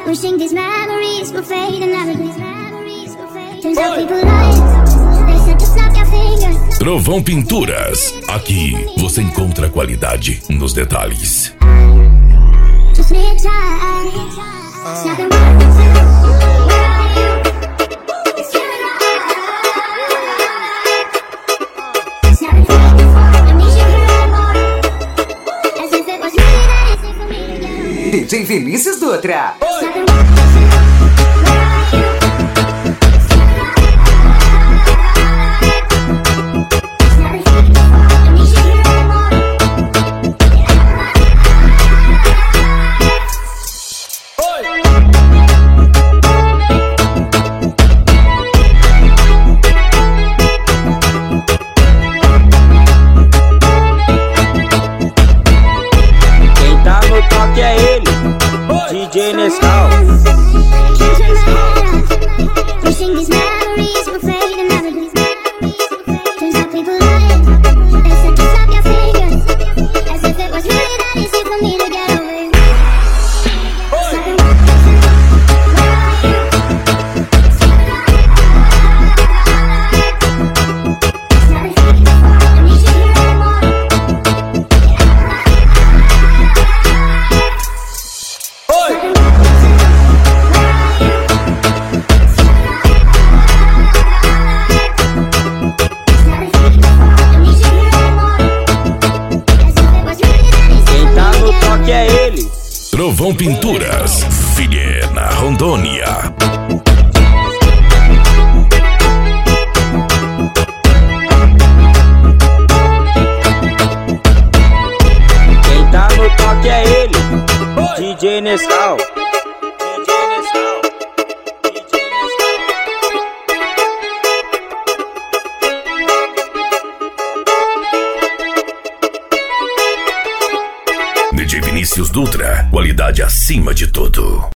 Wishing these memories will fade and never do. Turns out people lie. They said to snap your fingers. Trovão Pinturas. Aqui você encontra qualidade nos detalhes. Just need time. Snap your DJ Vinícius Dutra. Quem tá no toque é ele, DJ Nescau. Wishing these memories will fade and never do. Turns out people lie. They said to snap your fingers. As if it was really that easy for me to get over you. Quem tá no toque é ele. Trovão Pinturas, Vilhena, Rondônia. Quem tá no toque é ele, DJ Nescau. DJ Nescau. DJ DJ Vinícius Dutra, qualidade acima de tudo.